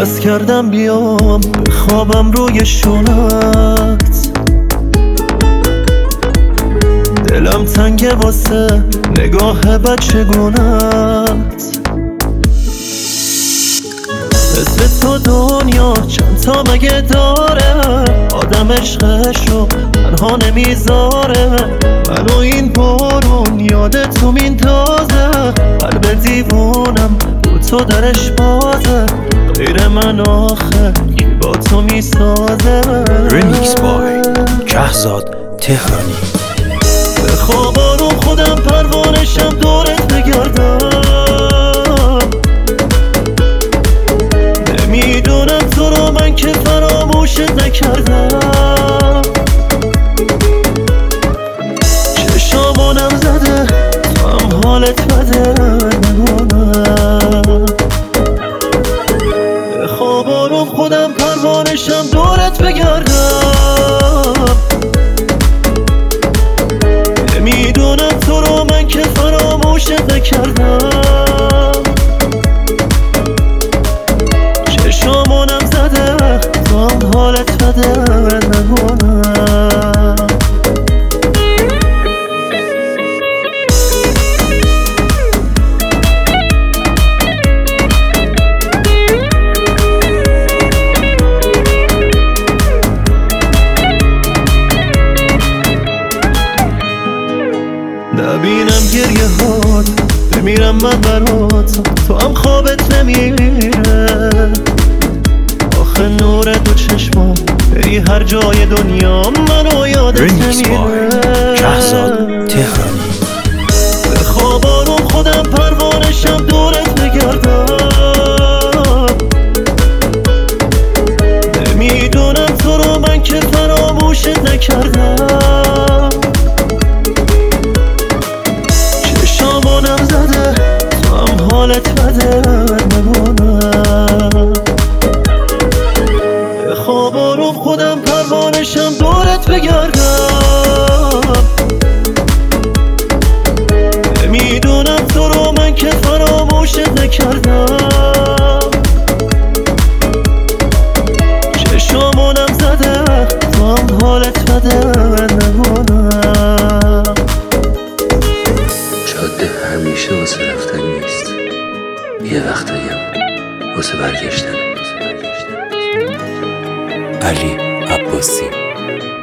بس کردم بیام خوابم روی شونت، دلم تنگه واسه نگاه بچگونت. مثل تو دنیا چند تا مگه داره، آدم عشقشو تنها نمیذاره. منو این بارون یادت این تازه، قلب دیوونم رو تو درش بازه. غیر من آخه با تو میسازه. ریمیکس بای کهزاد تهرانی. به خواب آروم خودم پروانشم دورت بگردم، نمیدونم تو رو من که فراموشت نکردم. چشامونم زده تو هم حالت بده نمونم. به خواب آروم خودم پروانشم دورت بگردم، نمیدونم تو رو من که فراموشت نکردم. چشامونم زده تو هم حالت بده نمونم. نبینم گریه هات بمیرم من برات، تو هم خوابت نمیره. آخه نور دو چشمام بری هر جای دنیا منو یادت نمیره. کهزاد تهرانی. به خواب آروم خودم پروانشم دورت بگردم، نمیدونم تو رو من که فراموشت نکردم. چشامونم زده تو هم حالت بده نمونم. به خواب آروم خودم پروانشم دورت بگردم، نمیدونم تو رو من که فراموشت نکردم. چشامونم زده تو هم حالت بده نمونم. جاده همیشه واسه رفتن نیست، یه وقتایی هم واسه برگشتن. علی عباسی.